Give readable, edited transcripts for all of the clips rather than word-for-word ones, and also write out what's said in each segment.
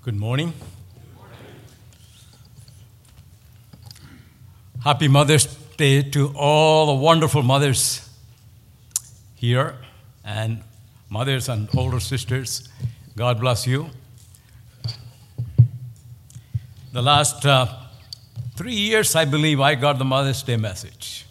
Good morning. Happy Mother's Day to all the wonderful mothers here and mothers and older sisters. God bless you. The last 3 years, I believe, I got the Mother's Day message.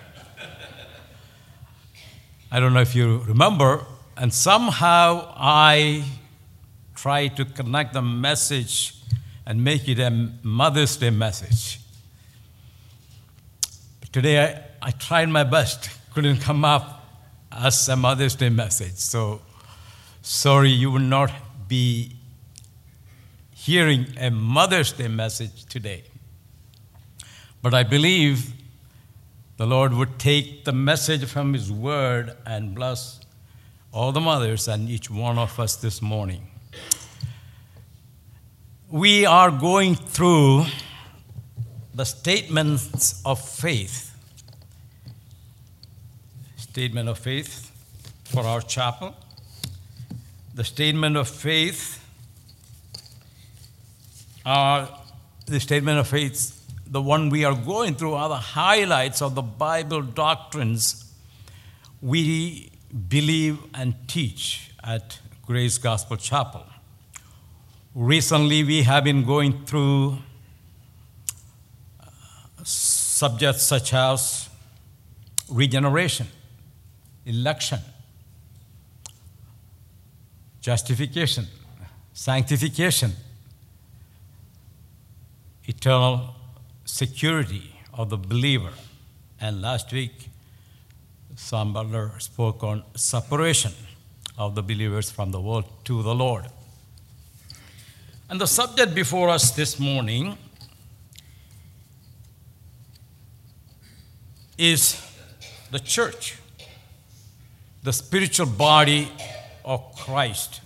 I don't know if you remember, and somehow I tried to connect the message and make it a Mother's Day message. Today, I tried my best. Couldn't come up as a Mother's Day message. So, sorry, you will not be hearing a Mother's Day message today. But I believe the Lord would take the message from His Word and bless all the mothers and each one of us this morning. We are going through the statements of faith. Statement of faith for our chapel. The statement of faith the one we are going through are the highlights of the Bible doctrines we believe and teach at Grace Gospel Chapel. Recently, we have been going through subjects such as regeneration, election, justification, sanctification, eternal security of the believer. And last week, Sam Butler spoke on separation of the believers from the world to the Lord. And the subject before us this morning is the church, the spiritual body of Christ.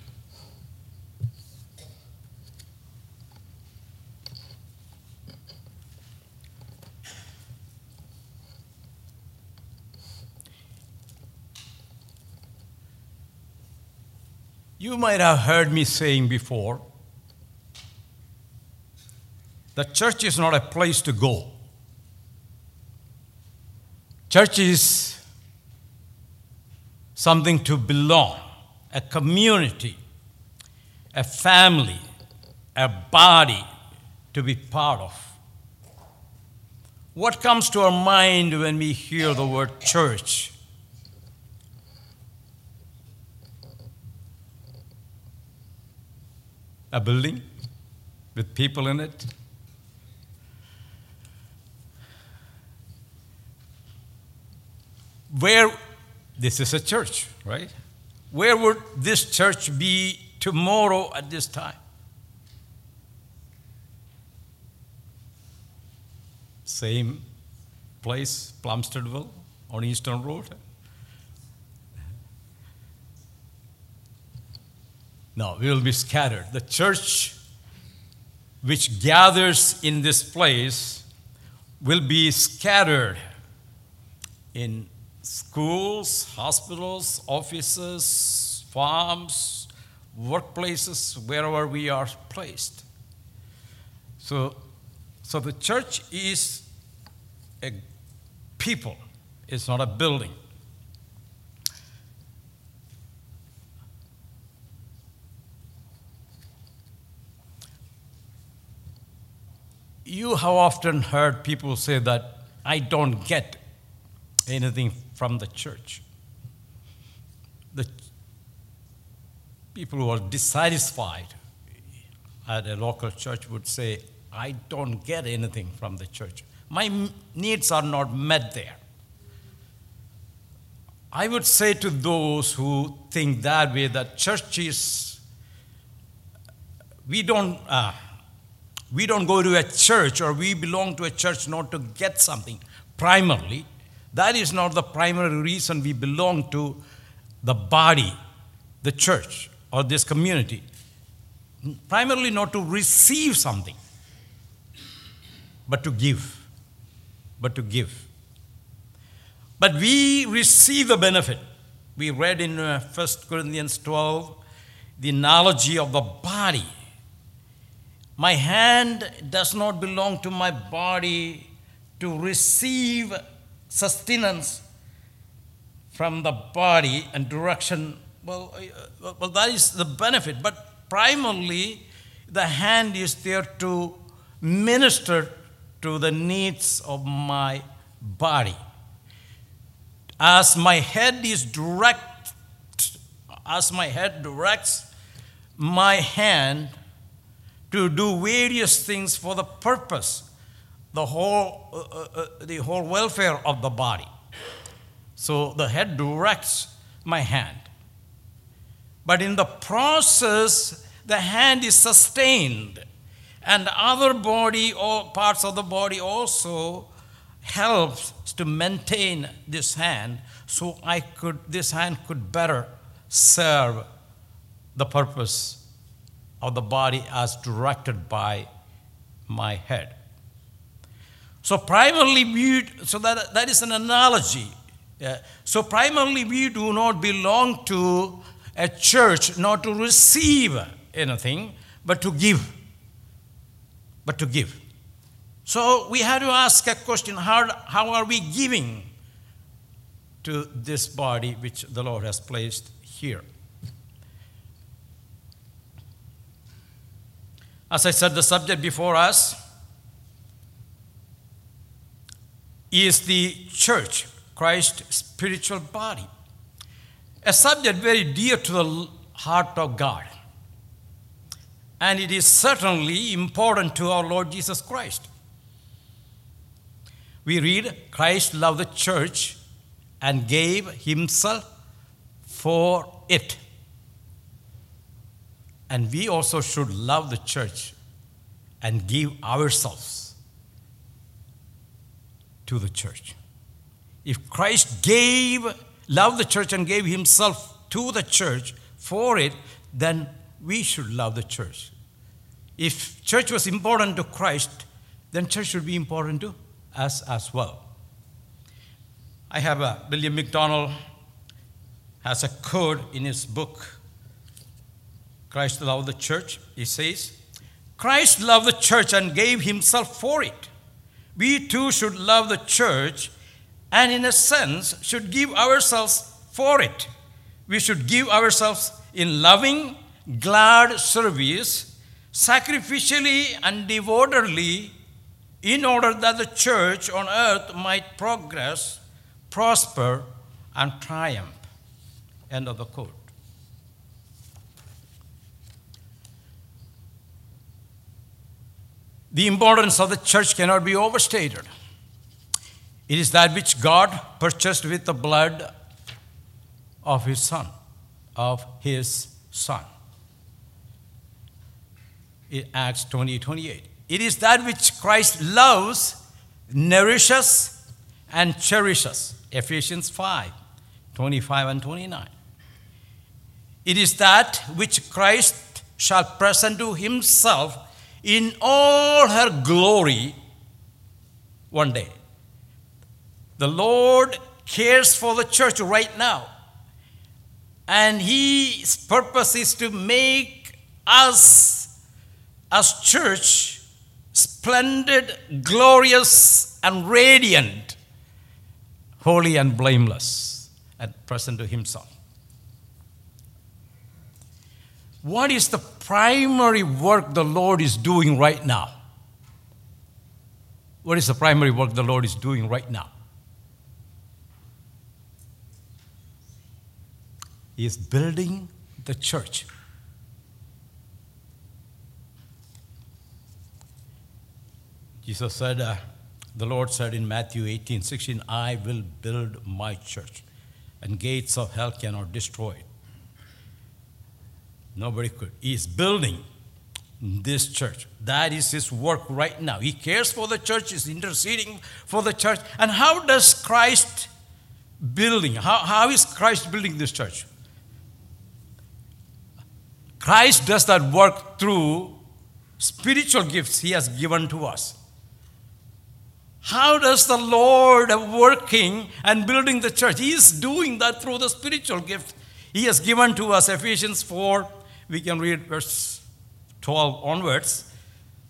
You might have heard me saying before, the church is not a place to go. Church is something to belong, a community, a family, a body to be part of. What comes to our mind when we hear the word church? A building with people in it? This is a church, right? Where would this church be tomorrow at this time? Same place, Plumsteadville on Eastern Road? No, we will be scattered. The church which gathers in this place will be scattered in schools, hospitals, offices, farms, workplaces, wherever we are placed. So the church is a people. It's not a building. You have often heard people say that I don't get anything from the church. The people who are dissatisfied at a local church would say, I don't get anything from the church. My needs are not met there. I would say to those who think that way that church is, we don't go to a church or we belong to a church not to get something primarily. That is not the primary reason we belong to the body, the church, or this community. Primarily not to receive something, but to give. But we receive the benefit. We read in 1 Corinthians 12 the analogy of the body My hand does not belong to my body to receive sustenance from the body and direction. Well, that is the benefit. But primarily, the hand is there to minister to the needs of my body. As my head directs my hand to do various things for the purpose, the whole welfare of the body. So the head directs my hand. But in the process, the hand is sustained, and other body or parts of the body also helps to maintain this hand, so this hand could better serve the purpose of the body as directed by my head. So primarily that is an analogy. So primarily we do not belong to a church not to receive anything, but to give. So we have to ask a question, how are we giving to this body which the Lord has placed here? As I said, the subject before us is the church, Christ's spiritual body. A subject very dear to the heart of God. And it is certainly important to our Lord Jesus Christ. We read, Christ loved the church and gave himself for it. And we also should love the church and give ourselves to the church. If Christ loved the church and gave himself to the church for it, then we should love the church. If church was important to Christ, then church should be important to us as well. I have William MacDonald has a quote in his book, Christ Loved the Church. He says, Christ loved the church and gave himself for it. We too should love the church and in a sense should give ourselves for it. We should give ourselves in loving, glad service, sacrificially and devotedly, in order that the church on earth might progress, prosper, and triumph. End of the quote. The importance of the church cannot be overstated. It is that which God purchased with the blood of his Son, In Acts 20:28. It is that which Christ loves, nourishes, and cherishes. Ephesians 5:25 and 29. It is that which Christ shall present to himself in all her glory one day. The Lord cares for the church right now. And his purpose is to make us as church splendid, glorious, and radiant, holy and blameless, and present to himself. What is the primary work the Lord is doing right now? What is the primary work the Lord is doing right now? He is building the church. Jesus said, the Lord said in Matthew 18:16, I will build my church, and gates of hell cannot destroy it. Nobody could. He is building this church. That is his work right now. He cares for the church, he is interceding for the church. And how does Christ building? How is Christ building this church? Christ does that work through spiritual gifts he has given to us. How does the Lord working and building the church? He is doing that through the spiritual gift he has given to us. Ephesians 4, we can read verse 12 onwards.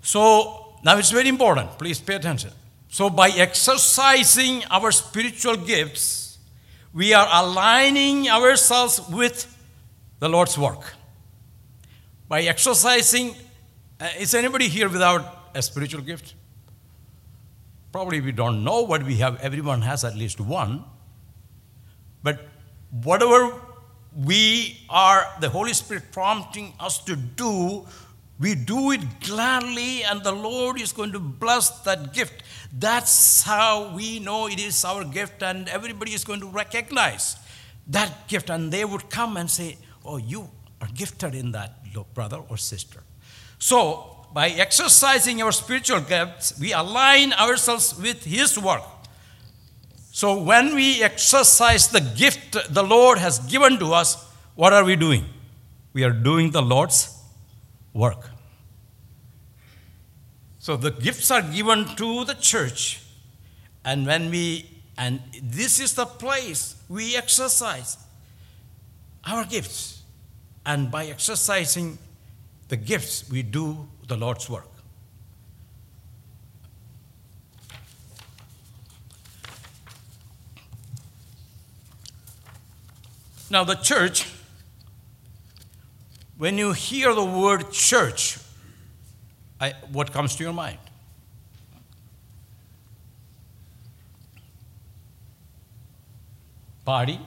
So now it's very important. Please pay attention. So by exercising our spiritual gifts, we are aligning ourselves with the Lord's work. By exercising, is anybody here without a spiritual gift? Probably we don't know what we have. Everyone has at least one. But whatever we are, the Holy Spirit prompting us to do, we do it gladly, and the Lord is going to bless that gift. That's how we know it is our gift, and everybody is going to recognize that gift, and they would come and say, oh, you are gifted in that, brother or sister. So, by exercising our spiritual gifts, we align ourselves with His work. So, when we exercise the gift the Lord has given to us, what are we doing? We are doing the Lord's work. So the gifts are given to the church, and this is the place we exercise our gifts. And by exercising the gifts, we do the Lord's work. Now the church, when you hear the word church, what comes to your mind? Party?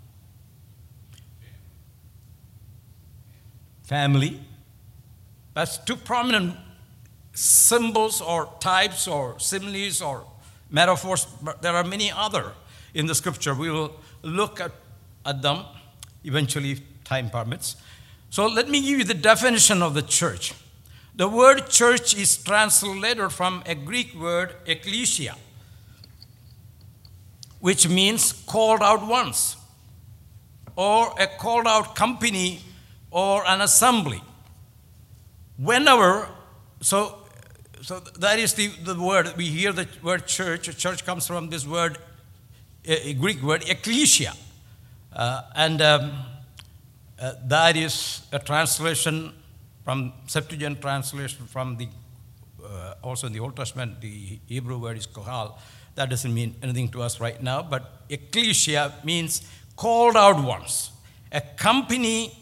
Family? That's two prominent symbols or types or similes or metaphors, but there are many other in the scripture. We will look at them eventually if time permits. So let me give you the definition of the church. The word church is translated from a Greek word, ekklesia, which means called out ones, or a called out company, or an assembly. Whenever, so that is the word, we hear the word church. Church comes from this word, a Greek word, ekklesia. That is a translation from Septuagint translation from the, also in the Old Testament, the Hebrew word is kohal. That doesn't mean anything to us right now, but ecclesia means called out ones, a company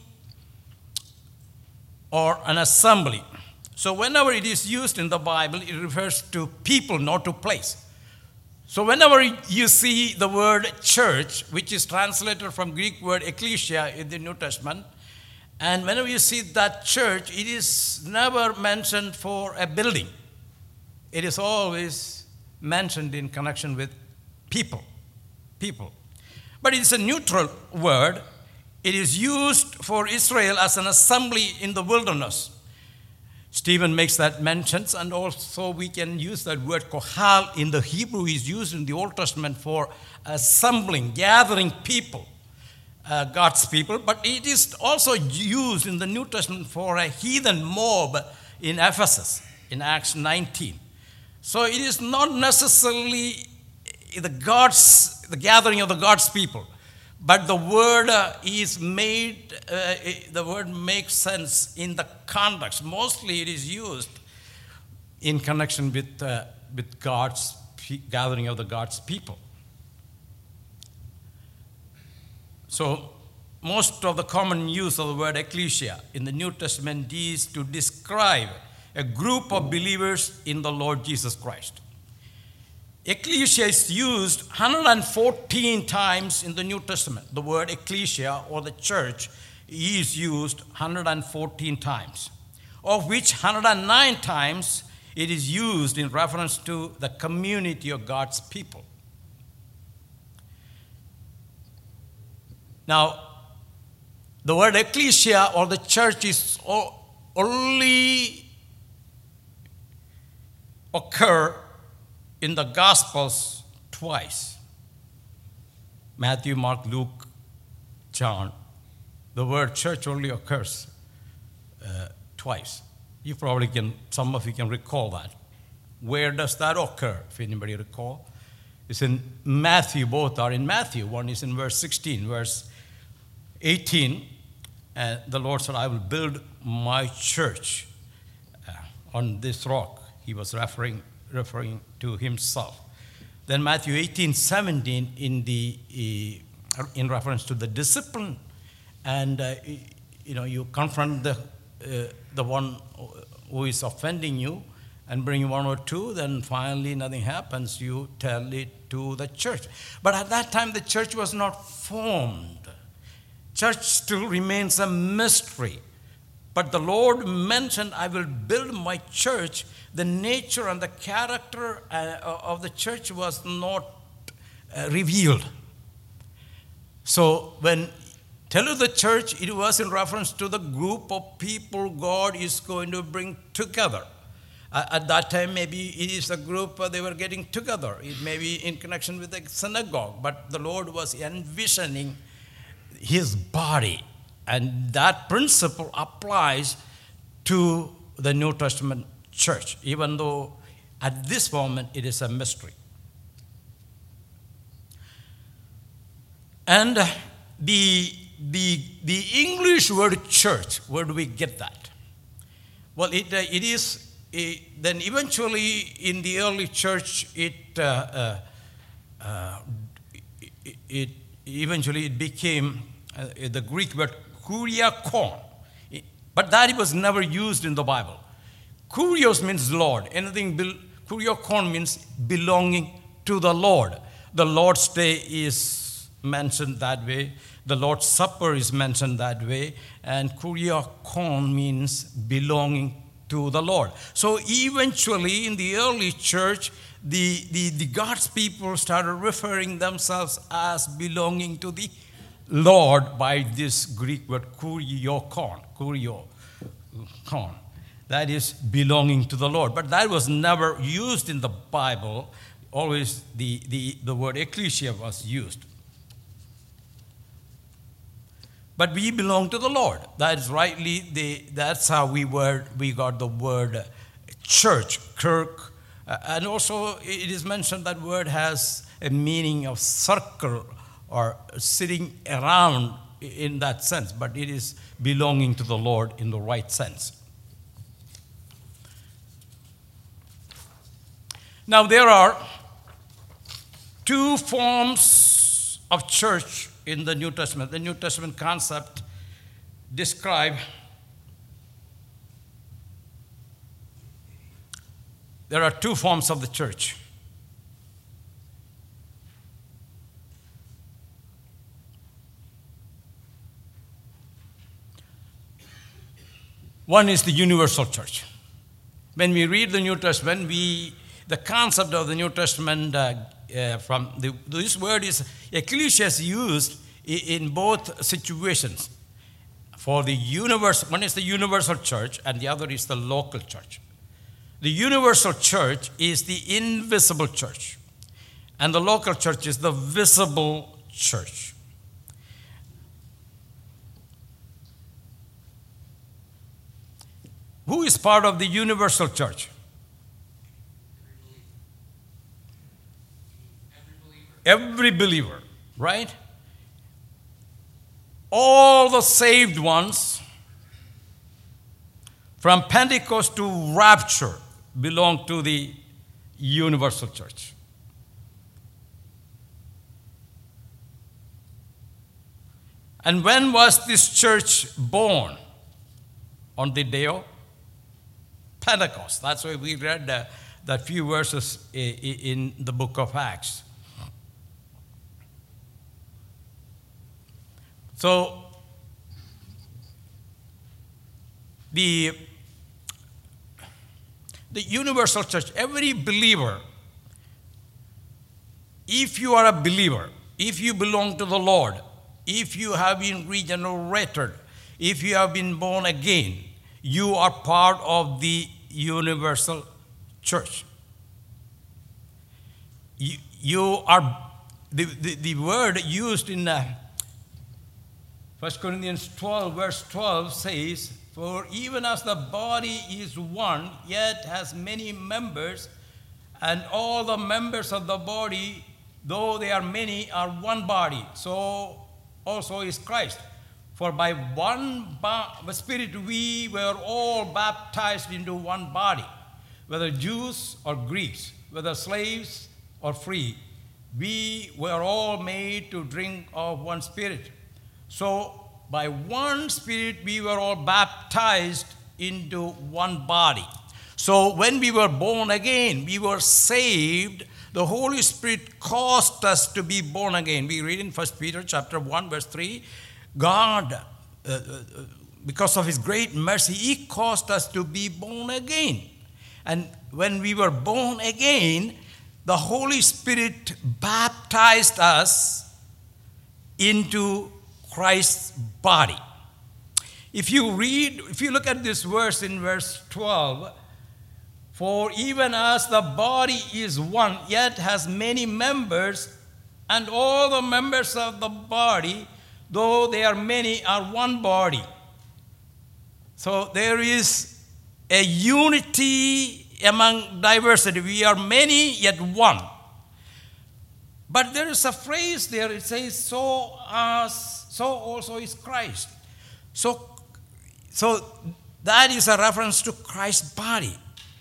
or an assembly. So whenever it is used in the Bible, it refers to people, not to place. So whenever you see the word church, which is translated from Greek word ecclesia in the New Testament, and whenever you see that church, it is never mentioned for a building. It is always mentioned in connection with people. But it's a neutral word. It is used for Israel as an assembly in the wilderness. Stephen makes that mentions, and also we can use that word kohal in the Hebrew is used in the Old Testament for assembling, gathering people. God's people, but it is also used in the New Testament for a heathen mob in Ephesus in Acts 19. So it is not necessarily the gathering of the God's people, but the word the word makes sense in the context. Mostly it is used in connection with God's gathering of the God's people. So most of the common use of the word ecclesia in the New Testament is to describe a group of believers in the Lord Jesus Christ. Ecclesia is used 114 times in the New Testament. The word ecclesia or the church is used 114 times, of which 109 times it is used in reference to the community of God's people. Now, the word ecclesia or the church is only occur in the Gospels twice. Matthew, Mark, Luke, John. The word church only occurs twice. You probably some of you can recall that. Where does that occur, if anybody recall? It's in Matthew, both are in Matthew. One is in verse 16, verse 18, the Lord said, I will build my church on this rock. He was referring to himself. Then Matthew 18:17 in reference to the discipline, and you confront the one who is offending you and bring one or two, then finally nothing happens, you tell it to the church. But at that time the church was not formed. Church still remains a mystery. But the Lord mentioned, I will build my church. The nature and the character of the church was not revealed. So when tell you the church, it was in reference to the group of people God is going to bring together. At that time, maybe it is a group they were getting together. It may be in connection with the synagogue. But the Lord was envisioning his body. And that principle applies to the New Testament church, even though at this moment it is a mystery. And the English word church, where do we get that? Well, it is, then eventually in the early church, it eventually became the Greek word kuriakon. But that was never used in the Bible. Kurios means Lord. Kuriakon means belonging to the Lord. The Lord's Day is mentioned that way. The Lord's Supper is mentioned that way. And kuriakon means belonging to the Lord. So eventually in the early church, the God's people started referring themselves as belonging to the Lord by this Greek word kuriakon. That is belonging to the Lord. But that was never used in the Bible. Always the word ecclesia was used. But we belong to the Lord. That is that's how we got the word church, kirk. And also it is mentioned that word has a meaning of circle or sitting around in that sense. But it is belonging to the Lord in the right sense. Now there are two forms of church in the New Testament. The New Testament concept describe there are two forms of the church. One is the universal church. When we read the New Testament, the concept of the New Testament this word is ecclesia is used in both situations. For the universe, one is the universal church and the other is the local church. The universal church is the invisible church, and the local church is the visible church. Who is part of the universal church? Every believer, right? All the saved ones from Pentecost to rapture belong to the universal church. And when was this church born? On the day of Pentecost. That's why we read that few verses in the book of Acts. So, the universal church, every believer, if you are a believer, if you belong to the Lord, if you have been regenerated, if you have been born again, you are part of the universal church. You are, the word used in 1 Corinthians 12, verse 12 says, for even as the body is one, yet has many members, and all the members of the body, though they are many, are one body, so also is Christ. For by one Spirit we were all baptized into one body, whether Jews or Greeks, whether slaves or free. We were all made to drink of one Spirit. So by one Spirit we were all baptized into one body. So when we were born again, we were saved. The Holy Spirit caused us to be born again. We read in 1 Peter chapter 1, verse 3, God, because of His great mercy, He caused us to be born again. And when we were born again, the Holy Spirit baptized us into Christ's body. If you look at this verse in verse 12, for even as the body is one, yet has many members, and all the members of the body, though they are many, are one body. So there is a unity among diversity. We are many, yet one. But there is a phrase there, it says, so also is Christ. So that is a reference to Christ's body.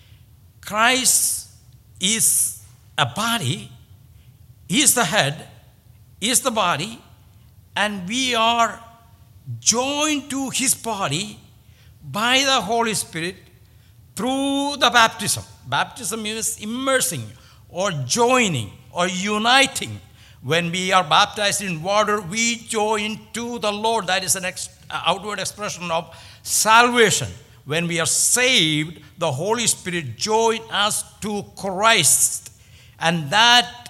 Christ is a body, He is the head, He is the body, and we are joined to His body by the Holy Spirit through the baptism. Baptism means immersing or joining or uniting. When we are baptized in water, we join to the Lord. That is an outward expression of salvation. When we are saved, the Holy Spirit joins us to Christ. And that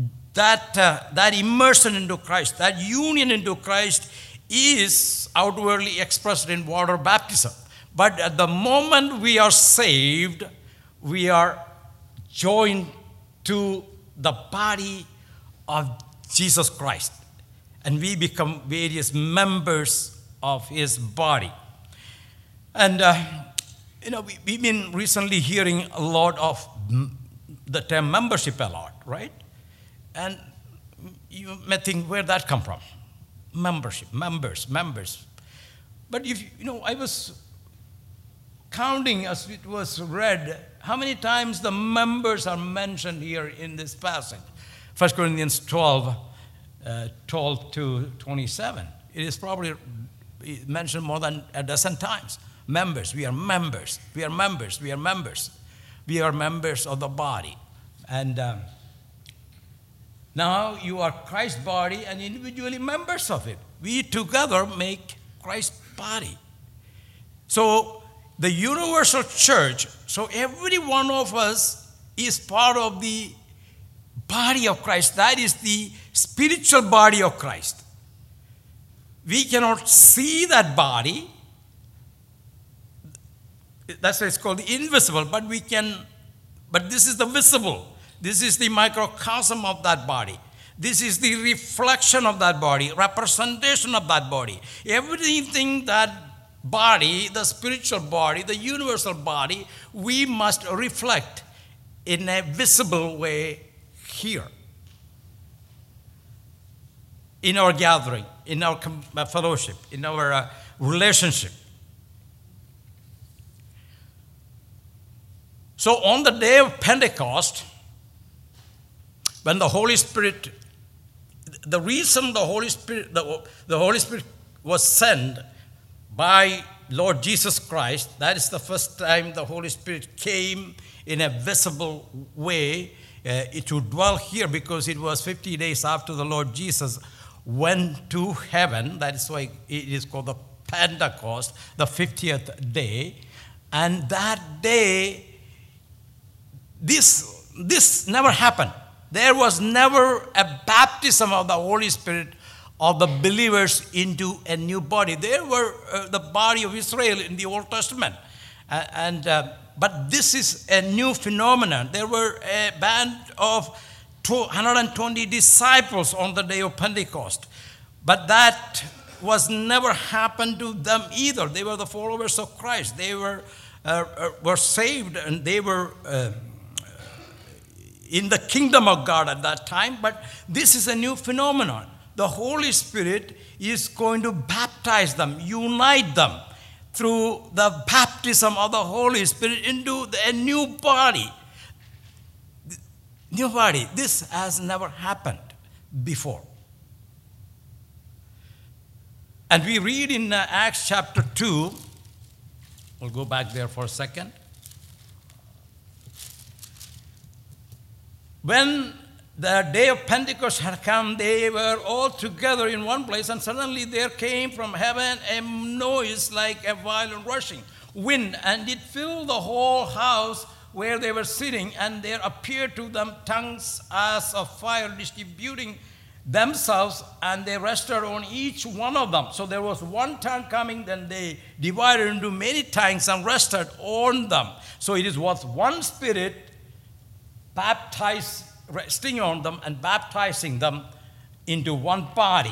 immersion into Christ, that union into Christ is outwardly expressed in water baptism. But at the moment we are saved, we are joined to the body of Jesus Christ. And we become various members of His body. And, we've been recently hearing a lot of the term membership a lot, right? And you may think, where'd that come from? Membership, members. But I was counting as it was read, how many times the members are mentioned here in this passage. 1 Corinthians 12 to 27. It is probably mentioned more than a dozen times. Members, we are members. We are members. We are members. We are members of the body. And now you are Christ's body and individually members of it. We together make Christ's body. So the universal church, so every one of us is part of the body of Christ. That is the spiritual body of Christ. We cannot see that body. That's why it's called the invisible, but this is the visible. This is the microcosm of that body. This is the reflection of that body, representation of that body. Everything that body, the spiritual body, the universal body, we must reflect in a visible way here. In our gathering, in our fellowship, in our relationship. So on the day of Pentecost, when the Holy Spirit, the reason the Holy Spirit was sent by Lord Jesus Christ, that is the first time the Holy Spirit came in a visible way to dwell here, because it was 50 days after the Lord Jesus went to heaven. That is why it is called the Pentecost, the 50th day. And that day, this never happened. There was never a baptism of the Holy Spirit of the believers into a new body. There were the body of Israel in the Old Testament. But this is a new phenomenon. There were a band of 120 disciples on the day of Pentecost. But that was never happened to them either. They were the followers of Christ. They were saved, and they were in the kingdom of God at that time. But this is a new phenomenon. the Holy Spirit is going to baptize them, unite them through the baptism of the Holy Spirit into a new body. New body. This has never happened before. And we read in Acts chapter 2, we'll go back there for a second. When the day of Pentecost had come, they were all together in one place, and suddenly there came from heaven a noise like a violent rushing wind, and it filled the whole house where they were sitting, and there appeared to them tongues as of fire distributing themselves, and they rested on each one of them. So there was one tongue coming, then they divided into many tongues and rested on them. So it was one Spirit resting on them and baptizing them into one body.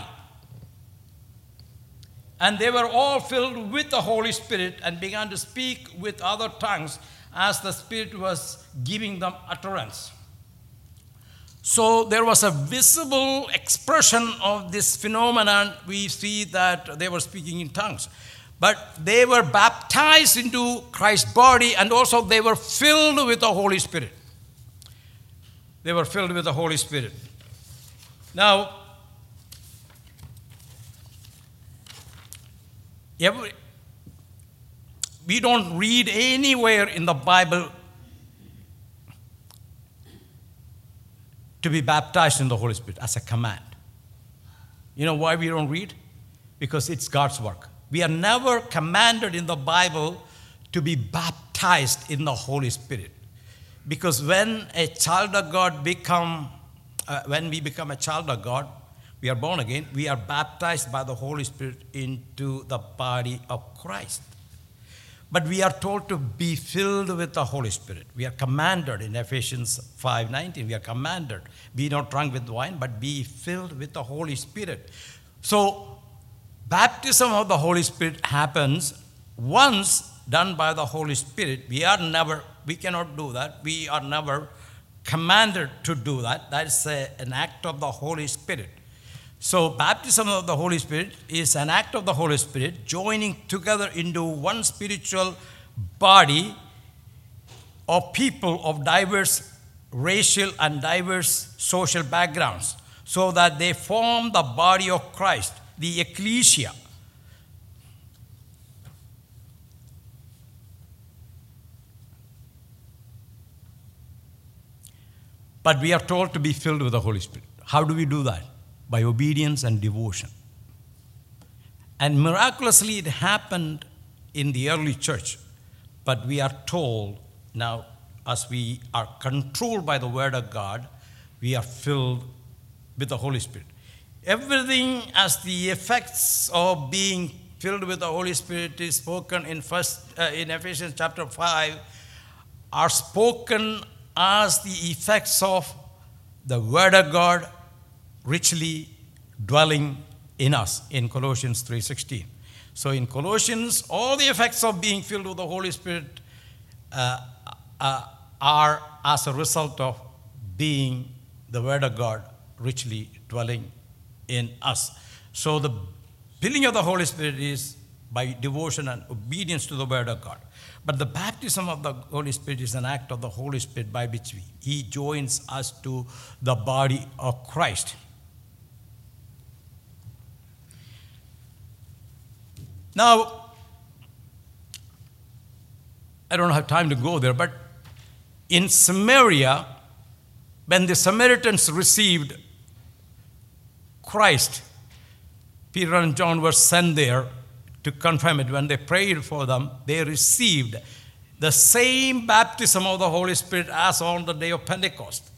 And they were all filled with the Holy Spirit and began to speak with other tongues as the Spirit was giving them utterance. So there was a visible expression of this phenomenon. We see that they were speaking in tongues. But they were baptized into Christ's body, and also they were filled with the Holy Spirit. They were filled with the Holy Spirit. Now, we don't read anywhere in the Bible to be baptized in the Holy Spirit as a command. You know why we don't read? Because it's God's work. We are never commanded in the Bible to be baptized in the Holy Spirit. Because when a child of God when we become a child of God, we are born again, we are baptized by the Holy Spirit into the body of Christ. But we are told to be filled with the Holy Spirit. We are commanded in Ephesians 5:19. We are commanded, be not drunk with wine, but be filled with the Holy Spirit. So, baptism of the Holy Spirit happens once done by the Holy Spirit. We cannot do that. We are never commanded to do that. That is an act of the Holy Spirit. So baptism of the Holy Spirit is an act of the Holy Spirit joining together into one spiritual body of people of diverse racial and diverse social backgrounds so that they form the body of Christ, the ecclesia. But we are told to be filled with the Holy Spirit. How do we do that? By obedience and devotion. And miraculously it happened in the early church. But we are told now, as we are controlled by the Word of God, we are filled with the Holy Spirit. Everything as the effects of being filled with the Holy Spirit is spoken in Ephesians chapter 5 are spoken as the effects of the Word of God richly dwelling in us in Colossians 3:16. So in Colossians, all the effects of being filled with the Holy Spirit are as a result of being the Word of God richly dwelling in us. So the filling of the Holy Spirit is by devotion and obedience to the Word of God. But the baptism of the Holy Spirit is an act of the Holy Spirit by which He joins us to the body of Christ. Now, I don't have time to go there, but in Samaria, when the Samaritans received Christ, Peter and John were sent there to confirm it. When they prayed for them, they received the same baptism of the Holy Spirit as on the day of Pentecost.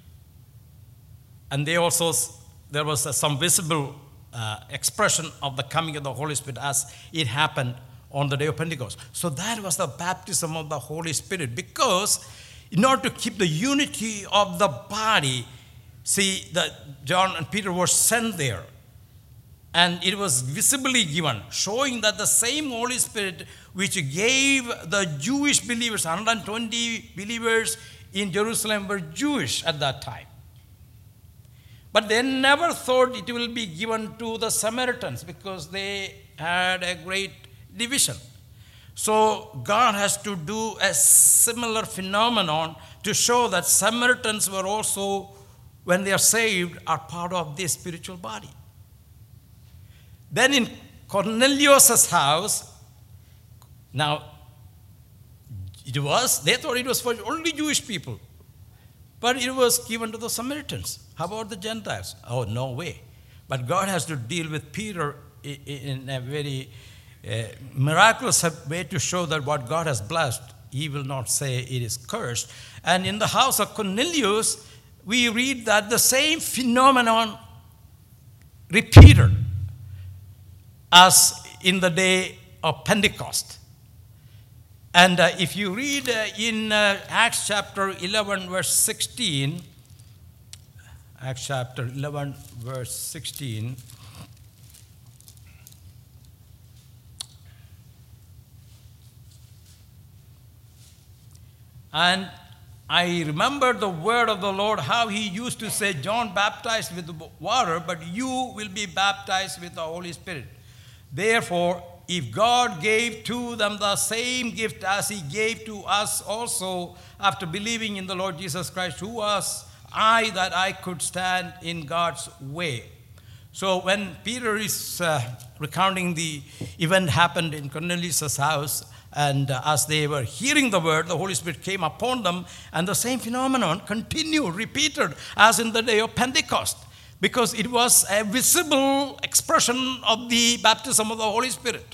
And there was some visible expression of the coming of the Holy Spirit as it happened on the day of Pentecost. So that was the baptism of the Holy Spirit, because in order to keep the unity of the body, see that John and Peter were sent there, and it was visibly given, showing that the same Holy Spirit which gave the Jewish believers, 120 believers in Jerusalem were Jewish at that time. But they never thought it will be given to the Samaritans because they had a great division. So God has to do a similar phenomenon to show that Samaritans were also, when they are saved, are part of this spiritual body. Then in Cornelius' house, now they thought it was for only Jewish people, but it was given to the Samaritans. How about the Gentiles? Oh, no way. But God has to deal with Peter in a very miraculous way to show that what God has blessed, he will not say it is cursed. And in the house of Cornelius, we read that the same phenomenon repeated as in the day of Pentecost. And if you read in Acts chapter 11, verse 16, Acts chapter 11, verse 16, and I remember the word of the Lord, how he used to say, John baptized with water, but you will be baptized with the Holy Spirit. Therefore, if God gave to them the same gift as he gave to us also after believing in the Lord Jesus Christ, who was I that I could stand in God's way? So when Peter is recounting the event happened in Cornelius' house, and as they were hearing the word, the Holy Spirit came upon them, and the same phenomenon continued, repeated, as in the day of Pentecost, because it was a visible expression of the baptism of the Holy Spirit.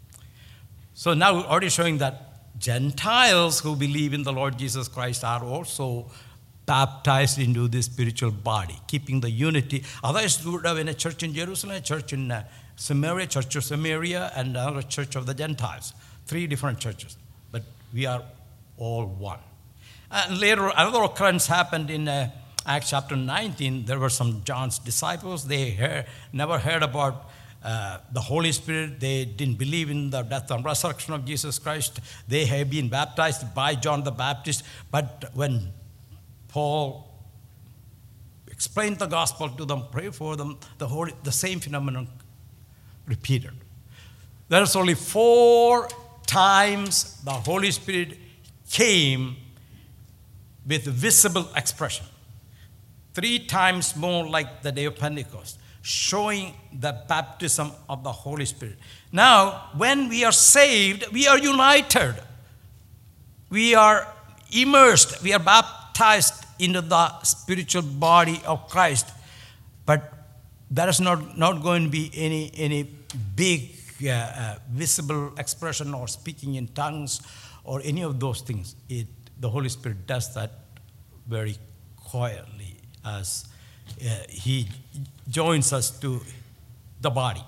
So now already showing that Gentiles who believe in the Lord Jesus Christ are also baptized into this spiritual body, keeping the unity. Otherwise, we would have in a church in Jerusalem, a church in Samaria, church of Samaria, and another church of the Gentiles. 3 different churches, but we are all one. And later, another occurrence happened in Acts chapter 19. There were some John's disciples. They never heard about the Holy Spirit. They didn't believe in the death and resurrection of Jesus Christ. They had been baptized by John the Baptist. But when Paul explained the gospel to them, prayed for them, the same phenomenon repeated. There is only 4 times the Holy Spirit came with visible expression. 3 times more like the day of Pentecost, showing the baptism of the Holy Spirit. Now, when we are saved, we are united. We are immersed. We are baptized into the spiritual body of Christ. But there is not going to be any big visible expression or speaking in tongues or any of those things. The Holy Spirit does that very quietly as he joins us to the body.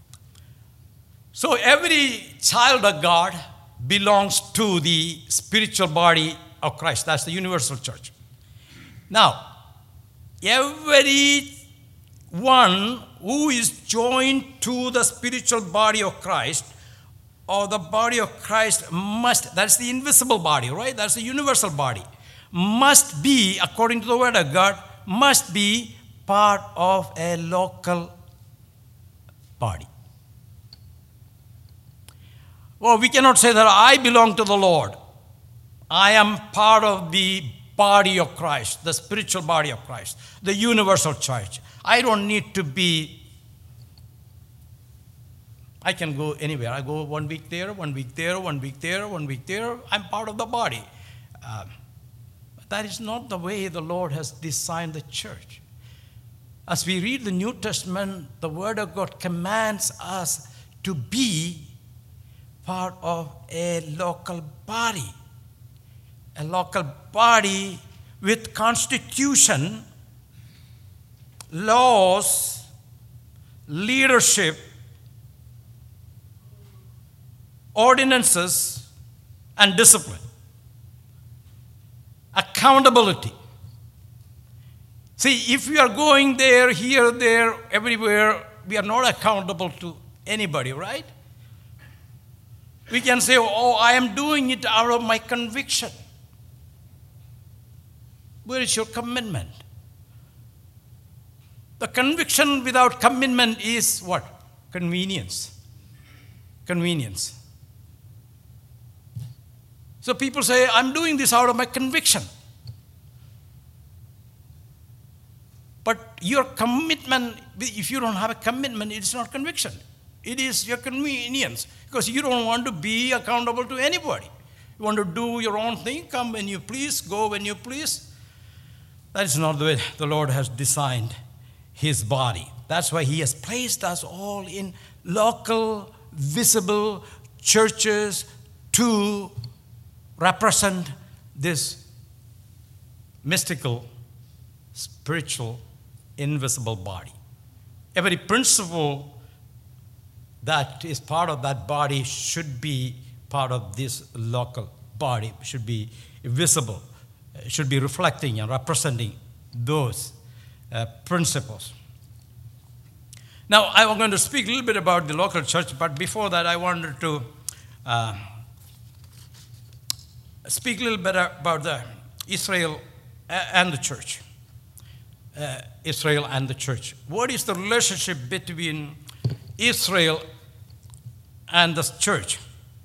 So every child of God belongs to the spiritual body of Christ. That's the universal church. Now, every one who is joined to the spiritual body of Christ, or the body of Christ that's the invisible body, right? That's the universal body, must be, according to the word of God, must be part of a local body. Well, we cannot say that I belong to the Lord. I am part of the body of Christ, the spiritual body of Christ, the universal church. I don't need to be, I can go anywhere. I go 1 week there, 1 week there, 1 week there, 1 week there. I'm part of the body. But that is not the way the Lord has designed the church. As we read the New Testament, the Word of God commands us to be part of a local body. A local body with constitution, laws, leadership, ordinances, and discipline. Accountability. See, if we are going there, here, there, everywhere, we are not accountable to anybody, right? We can say, oh, I am doing it out of my conviction. Where is your commitment? The conviction without commitment is what? Convenience. Convenience. So people say, I'm doing this out of my conviction. But your commitment, if you don't have a commitment, it's not conviction. It is your convenience, because you don't want to be accountable to anybody. You want to do your own thing, come when you please, go when you please. That is not the way the Lord has designed His body. That's why He has placed us all in local, visible churches to represent this mystical, spiritual, invisible body. Every principle that is part of that body should be part of this local body, should be visible, should be reflecting and representing those principles. Now, I'm going to speak a little bit about the local church, but before that, I wanted to speak a little bit about the Israel and the church. Israel and the church. What is the relationship between Israel and the church?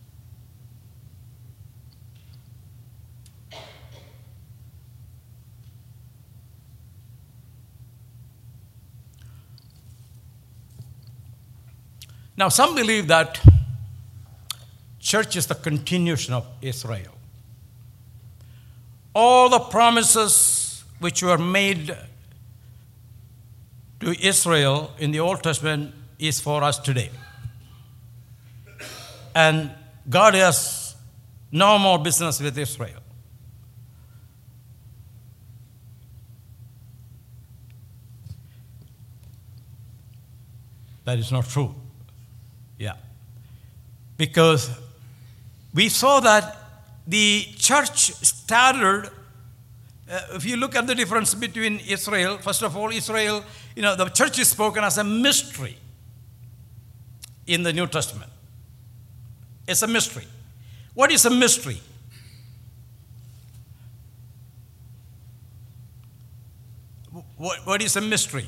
Now, some believe that church is the continuation of Israel. All the promises which were made to Israel in the Old Testament is for us today. And God has no more business with Israel. That is not true. Yeah. Because we saw that the church started, if you look at the difference between Israel, first of all, Israel, the church is spoken as a mystery in the New Testament. It's a mystery. What is a mystery? What is a mystery?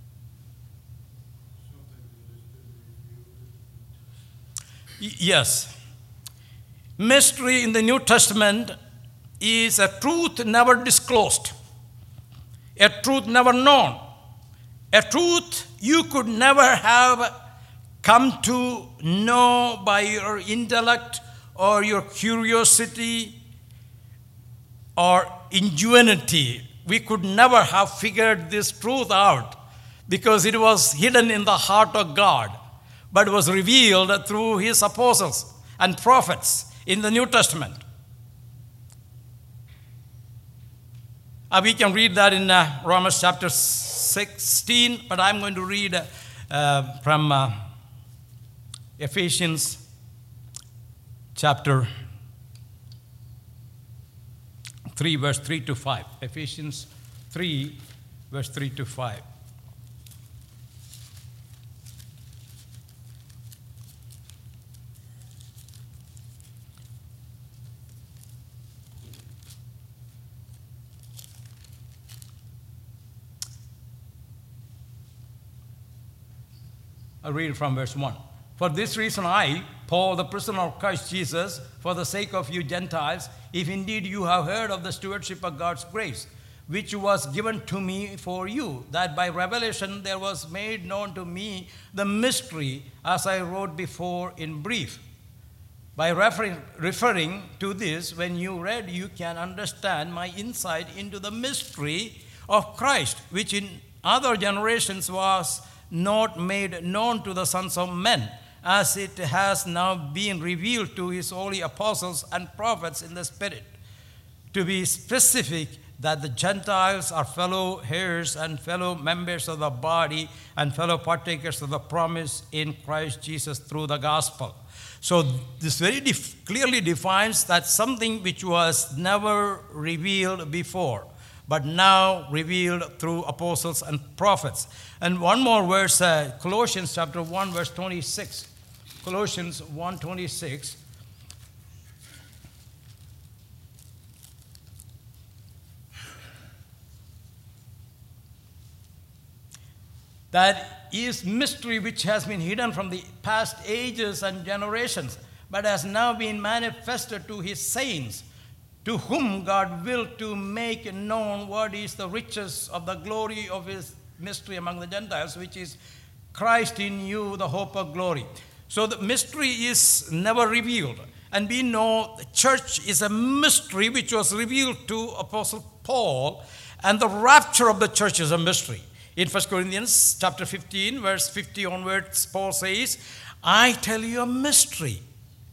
Yes. Mystery in the New Testament is a truth never disclosed, a truth never known, a truth you could never have come to know by your intellect or your curiosity or ingenuity. We could never have figured this truth out because it was hidden in the heart of God, but was revealed through His apostles and prophets in the New Testament. We can read that in Romans chapter 16, but I'm going to read from Ephesians chapter 3, verse 3 to 5. Ephesians 3, verse 3 to 5. I'll read from verse 1. For this reason I, Paul, the prisoner of Christ Jesus, for the sake of you Gentiles, if indeed you have heard of the stewardship of God's grace, which was given to me for you, that by revelation there was made known to me the mystery, as I wrote before in brief. By referring to this, when you read, you can understand my insight into the mystery of Christ, which in other generations was not made known to the sons of men, as it has now been revealed to His holy apostles and prophets in the Spirit. To be specific, that the Gentiles are fellow heirs and fellow members of the body and fellow partakers of the promise in Christ Jesus through the gospel. So this very clearly defines that something which was never revealed before, but now revealed through apostles and prophets. And one more verse, Colossians chapter 1, verse 26. Colossians 1:26. That is mystery which has been hidden from the past ages and generations, but has now been manifested to his saints, to whom God willed to make known what is the riches of the glory of his mystery among the Gentiles, which is Christ in you, the hope of glory. So the mystery is never revealed. And we know the church is a mystery which was revealed to Apostle Paul, and the rapture of the church is a mystery. In 1 Corinthians chapter 15, verse 50 onwards, Paul says, I tell you a mystery.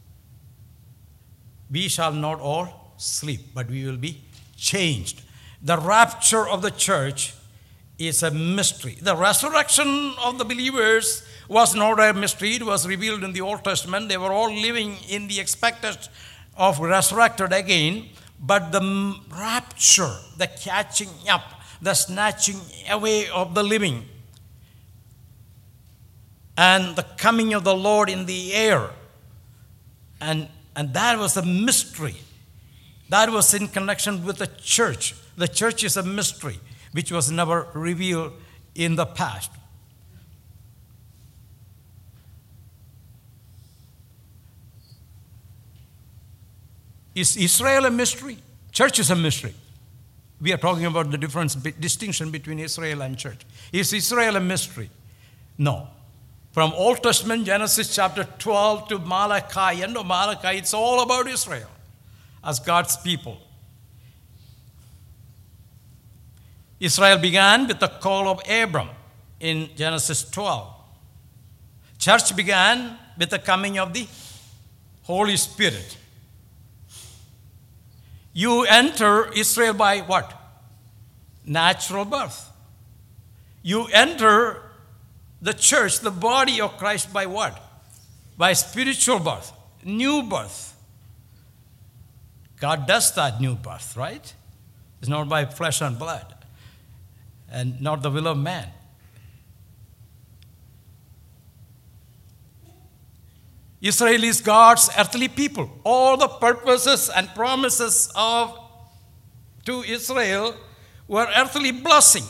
We shall not all sleep, but we will be changed. The rapture of the church is a mystery. The resurrection of the believers was not a mystery. It was revealed in the Old Testament. They were all living in the expectation of resurrected again. But the rapture, the catching up, the snatching away of the living, and the coming of the Lord in the air, and that was a mystery. That was in connection with the church. The church is a mystery which was never revealed in the past. Is Israel a mystery? Church is a mystery. We are talking about the distinction between Israel and church. Is Israel a mystery? No. From Old Testament, Genesis chapter 12 to Malachi, end of Malachi, it's all about Israel as God's people. Israel began with the call of Abram in Genesis 12. Church began with the coming of the Holy Spirit. You enter Israel by what? Natural birth. You enter the church, the body of Christ, by what? By spiritual birth, new birth. God does that new birth, right? It's not by flesh and blood, and not the will of man. Israel is God's earthly people. All the purposes and promises to Israel were earthly blessing.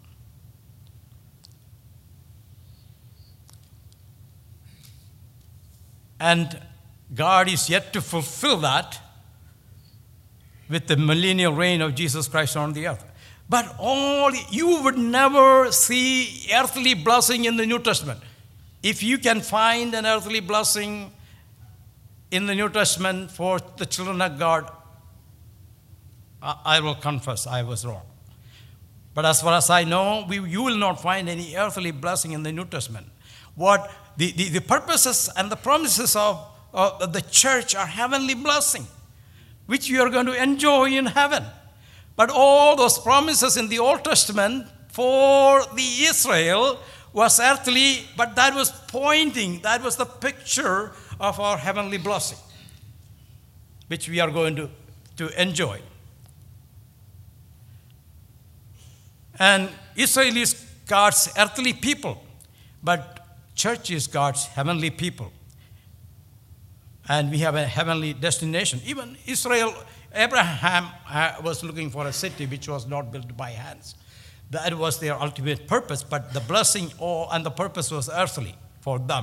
And God is yet to fulfill that with the millennial reign of Jesus Christ on the earth. But you would never see earthly blessing in the New Testament. If you can find an earthly blessing in the New Testament for the children of God, I will confess I was wrong. But as far as I know, you will not find any earthly blessing in the New Testament. What the purposes and the promises of the church are heavenly blessing, which you are going to enjoy in heaven. But all those promises in the Old Testament for the Israel was earthly, but that was the picture of our heavenly blessing, which we are going to enjoy. And Israel is God's earthly people, but church is God's heavenly people. And we have a heavenly destination. Even Israel, Abraham was looking for a city which was not built by hands. That was their ultimate purpose, but the blessing and the purpose was earthly for them.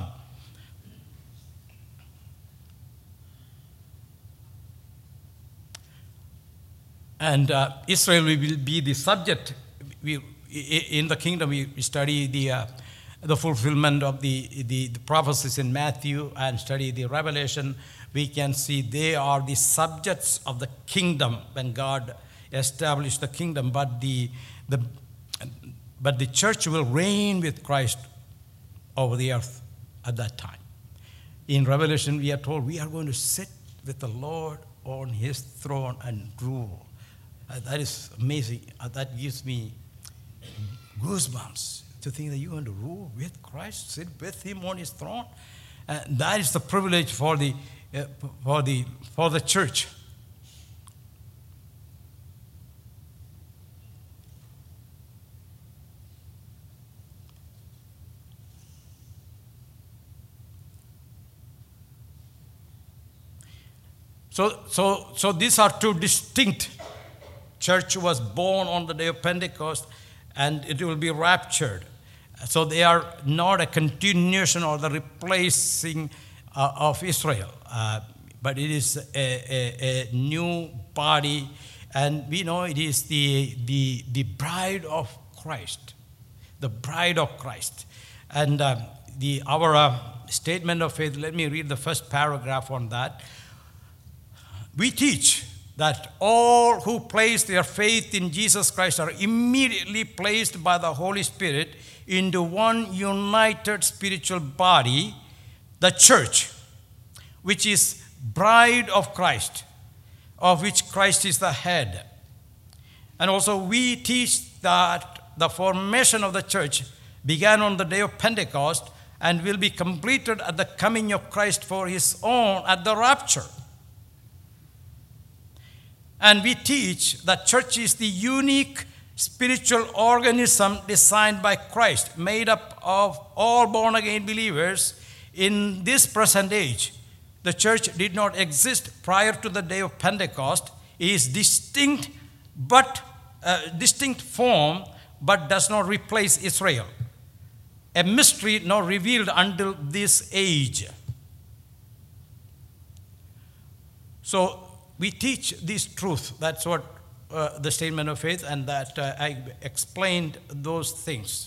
And Israel will be the subject. In the kingdom, we study the fulfillment of the prophecies in Matthew and study the Revelation. We can see they are the subjects of the kingdom when God established the kingdom. But the church will reign with Christ over the earth at that time. In Revelation, we are told we are going to sit with the Lord on his throne and rule. That is amazing. That gives me goosebumps to think that you're going to rule with Christ, sit with him on his throne. That is the privilege for the church. So these are two distinct. Church was born on the day of Pentecost, and it will be raptured. So they are not a continuation or the replacing of Israel, but it is a new body, and we know it is the bride of Christ, the bride of Christ. And our statement of faith, let me read the first paragraph on that. We teach that all who place their faith in Jesus Christ are immediately placed by the Holy Spirit into one united spiritual body, the church, which is bride of Christ, of which Christ is the head. And also we teach that the formation of the church began on the day of Pentecost and will be completed at the coming of Christ for his own at the rapture. And we teach that church is the unique spiritual organism designed by Christ, made up of all born-again believers in this present age. The church did not exist prior to the day of Pentecost. It is distinct form, but does not replace Israel. A mystery not revealed until this age. So we teach this truth. That's what the statement of faith, and that I explained those things.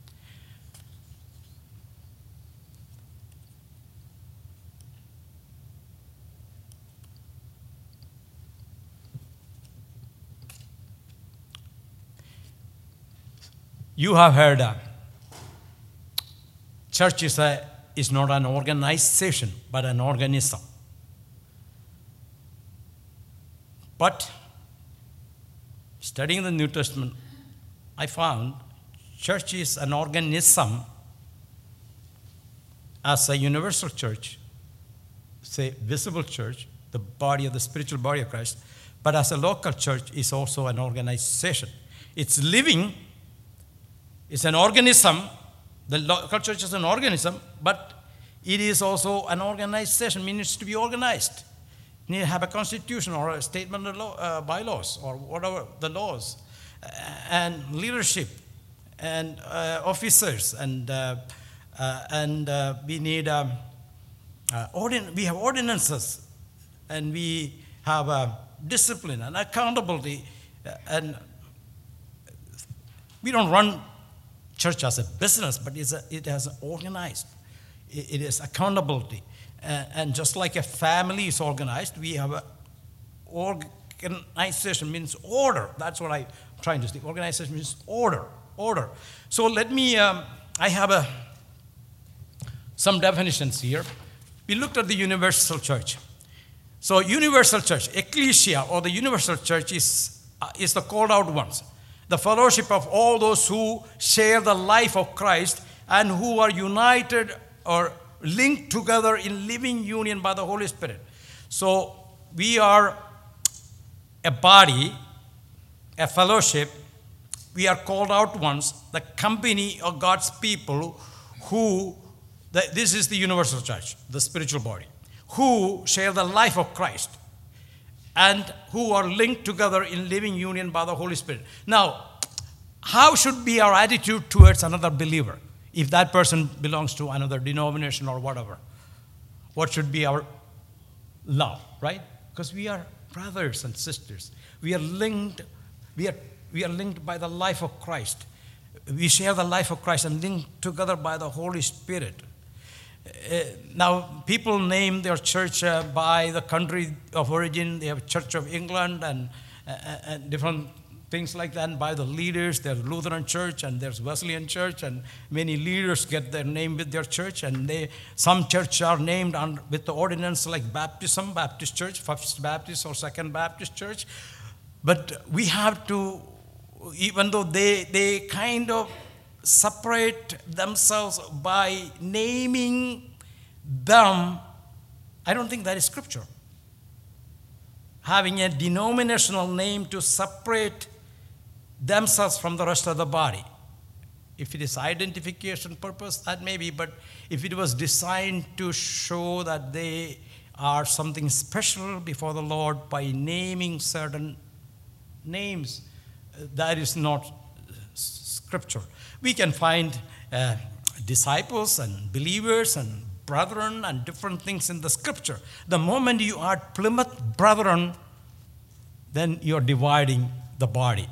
You have heard church is not an organization, but an organism. But studying the New Testament, I found church is an organism as a universal church, say visible church, the body of the spiritual body of Christ, but as a local church is also an organization. It's living, it's an organism. The local church is an organism, but it is also an organization, means to be organized. You need to have a constitution or a statement of bylaws or whatever the laws, and leadership and officers, and we need we have ordinances, and we have discipline and accountability, and we don't run church as a business, but it has organized. It is accountability. And just like a family is organized, we have an organization, means order. That's what I'm trying to say. Organization means order. So let me, I have some definitions here. We looked at the universal church. So universal church, ecclesia, or the universal church is the called out ones. The fellowship of all those who share the life of Christ and who are united or linked together in living union by the Holy Spirit. So we are a body, a fellowship. We are called out ones, the company of God's people this is the universal church, the spiritual body, who share the life of Christ and who are linked together in living union by the Holy Spirit. Now, how should be our attitude towards another believer? If that person belongs to another denomination or whatever, what should be our love, right? Because we are brothers and sisters. We are linked. We are linked by the life of Christ. We share the life of Christ and linked together by the Holy Spirit. Now, people name their church by the country of origin. They have Church of England and different things like that, and by the leaders. There's Lutheran Church and there's Wesleyan Church, and many leaders get their name with their church, and some churches are named with the ordinance like baptism, Baptist Church, First Baptist or Second Baptist Church. But we have to, even though they kind of separate themselves by naming them, I don't think that is scripture. Having a denominational name to separate themselves from the rest of the body. If it is identification purpose, that may be, but if it was designed to show that they are something special before the Lord by naming certain names, that is not scripture. We can find uh, disciples and believers and brethren and different things in the scripture. The moment you add Plymouth Brethren, then you're dividing the body.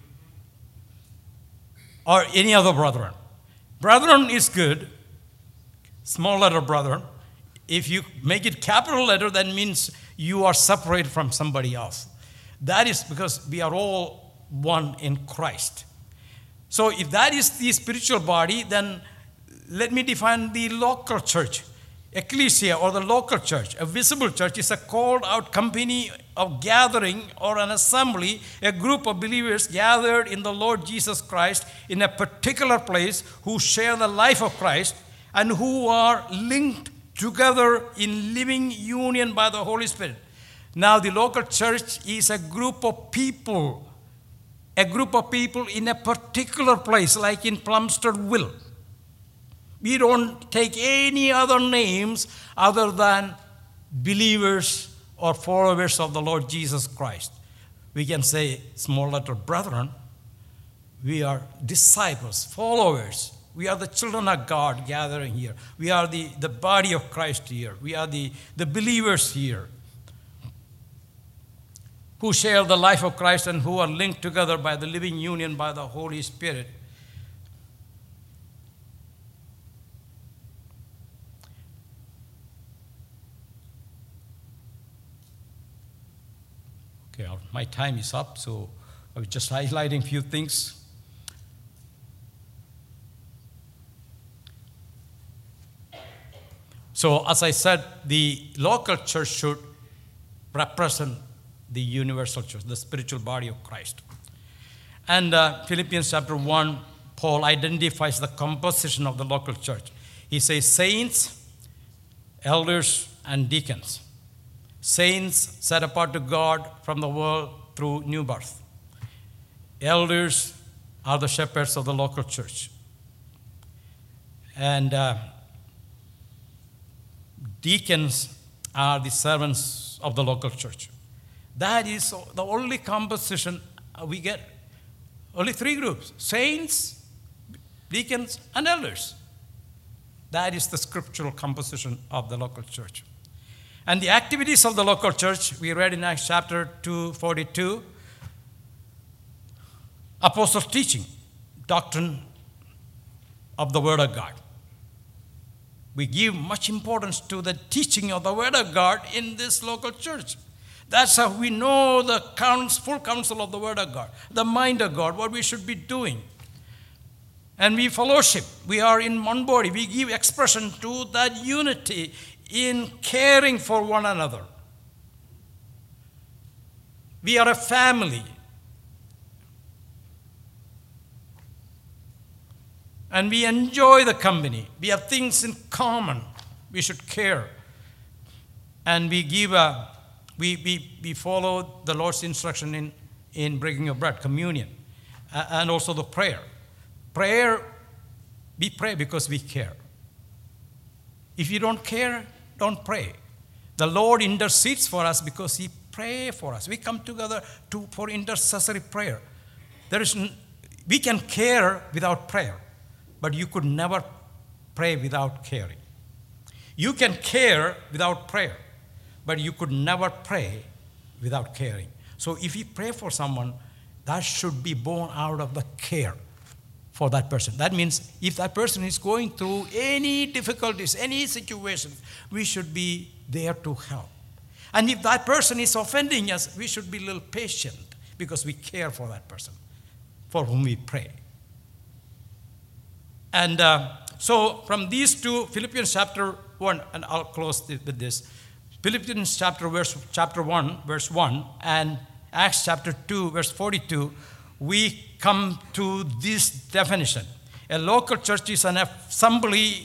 Or any other brethren. Brethren is good, small letter brethren. If you make it capital letter, that means you are separated from somebody else. That is because we are all one in Christ. So if that is the spiritual body, then let me define the local church. Ecclesia, or the local church, a visible church, is a called out company of gathering or an assembly, a group of believers gathered in the Lord Jesus Christ in a particular place who share the life of Christ and who are linked together in living union by the Holy Spirit. Now, the local church is a group of people in a particular place, like in Plumsteadville. We don't take any other names other than believers or followers of the Lord Jesus Christ. We can say, small letter brethren, we are disciples, followers. We are the children of God gathering here. We are the body of Christ here. We are the believers here who share the life of Christ and who are linked together by the living union by the Holy Spirit. Okay, my time is up, so I was just highlighting a few things. So, as I said, the local church should represent the universal church, the spiritual body of Christ. And Philippians chapter 1, Paul identifies the composition of the local church. He says saints, elders, and deacons. Saints set apart to God from the world through new birth. Elders are the shepherds of the local church. And deacons are the servants of the local church. That is the only composition we get. Only three groups: saints, deacons, and elders. That is the scriptural composition of the local church. And the activities of the local church, we read in Acts chapter 2:42, apostles' teaching, doctrine of the Word of God. We give much importance to the teaching of the Word of God in this local church. That's how we know the full counsel of the Word of God, the mind of God, what we should be doing. And we fellowship. We are in one body. We give expression to that unity in caring for one another. We are a family. And we enjoy the company. We have things in common. We should care. And we give we follow the Lord's instruction in breaking of bread, communion, and also the prayer. Prayer, we pray because we care. If you don't care, don't pray. The Lord intercedes for us because He prays for us. We come together for intercessory prayer. We can care without prayer, but you could never pray without caring. You can care without prayer, but you could never pray without caring. So if you pray for someone, that should be born out of the care for that person. That means if that person is going through any difficulties, any situation, we should be there to help. And if that person is offending us, we should be a little patient because we care for that person for whom we pray. And so from these two, Philippians chapter 1, and I'll close with this. Philippians chapter 1, verse 1, and Acts chapter 2, verse 42, we come to this definition. A local church is an assembly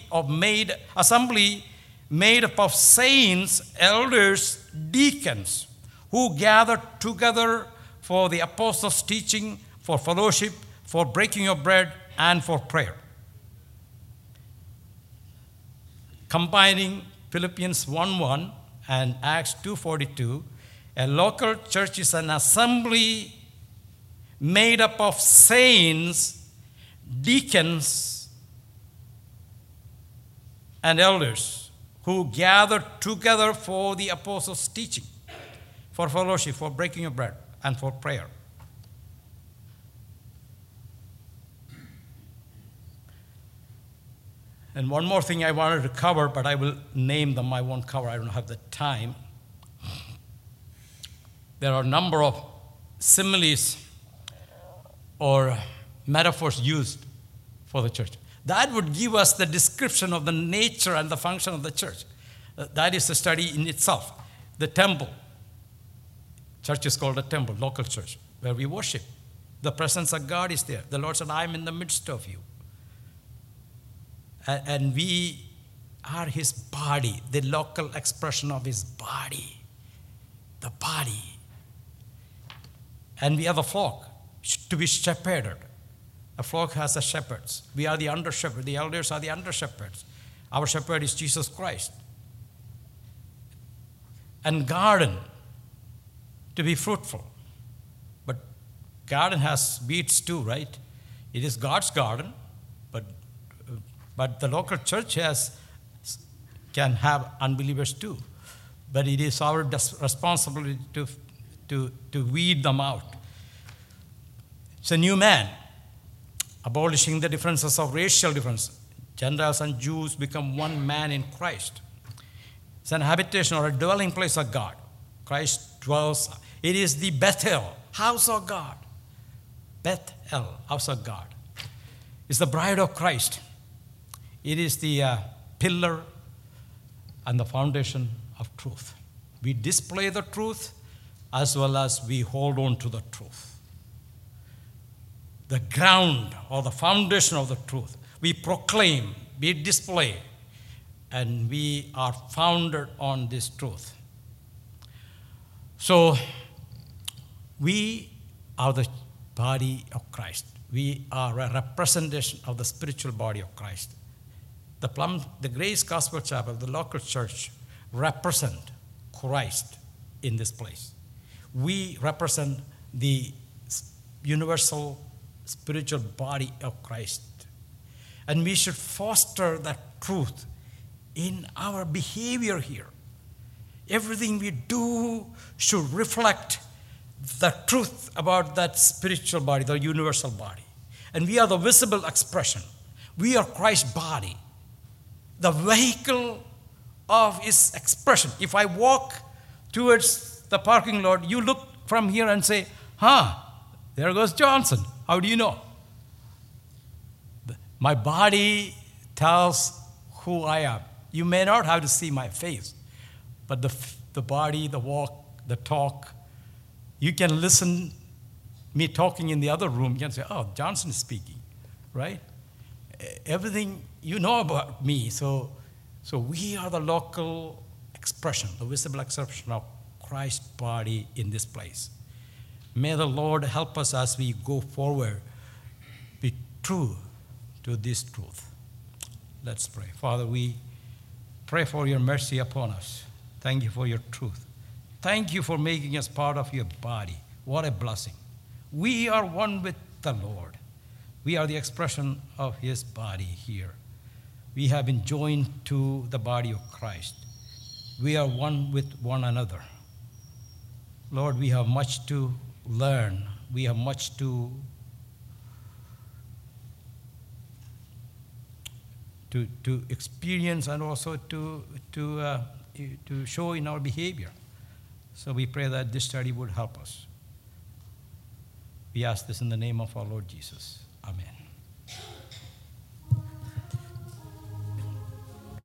made up of saints, elders, deacons, who gather together for the apostles' teaching, for fellowship, for breaking of bread, and for prayer. Combining Philippians 1:1 and Acts 2:42, a local church is an assembly made up of saints, deacons, and elders who gathered together for the apostles' teaching, for fellowship, for breaking of bread, and for prayer. And one more thing I wanted to cover, but I will name them. I won't cover. I don't have the time. There are a number of similes or metaphors used for the church. That would give us the description of the nature and the function of the church. That is a study in itself. The temple. Church is called a temple, local church, where we worship. The presence of God is there. The Lord said, I am in the midst of you. And we are his body, the local expression of his body. The body. And we have a flock to be shepherded. A flock has the shepherds. We are the under shepherds. The elders are the under shepherds. Our shepherd is Jesus Christ. And garden, to be fruitful. But garden has weeds too, right? It is God's garden, but the local church can have unbelievers too. But it is our responsibility to weed them out. It's a new man, abolishing the differences of racial difference. Gentiles and Jews become one man in Christ. It's an habitation or a dwelling place of God. Christ dwells. It is the Bethel, house of God. Bethel, house of God. It's the bride of Christ. It is the pillar and the foundation of truth. We display the truth as well as we hold on to the truth. The ground or the foundation of the truth. We proclaim, we display, and we are founded on this truth. So, we are the body of Christ. We are a representation of the spiritual body of Christ. The Grace Gospel Chapel, the local church, represent Christ in this place. We represent the universal spiritual body of Christ. And we should foster that truth in our behavior here. Everything we do should reflect the truth about that spiritual body, the universal body. And we are the visible expression. We are Christ's body, the vehicle of his expression. If I walk towards the parking lot, you look from here and say, there goes Johnson. How do you know? My body tells who I am. You may not have to see my face, but the body, the walk, the talk, you can listen me talking in the other room. You can say, oh, Johnson is speaking, right? Everything you know about me. So we are the local expression, the visible expression of Christ's body in this place. May the Lord help us as we go forward, be true to this truth. Let's pray. Father, we pray for your mercy upon us. Thank you for your truth. Thank you for making us part of your body. What a blessing. We are one with the Lord. We are the expression of his body here. We have been joined to the body of Christ. We are one with one another. Lord, we have much to learn. We have much to experience and also to show in our behavior. So we pray that this study would help us. We ask this in the name of our Lord Jesus. Amen.